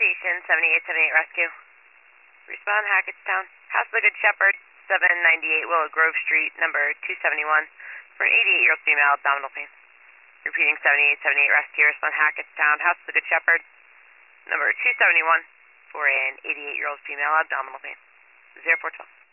Station 7878 Rescue. Respond Hackettstown. House of the Good Shepherd, 798 Willow Grove Street, number 271, for an 88-year-old female abdominal pain. Repeating 7878 Rescue. Respond Hackettstown. House of the Good Shepherd, number 271, for an 88-year-old female abdominal pain. 0412.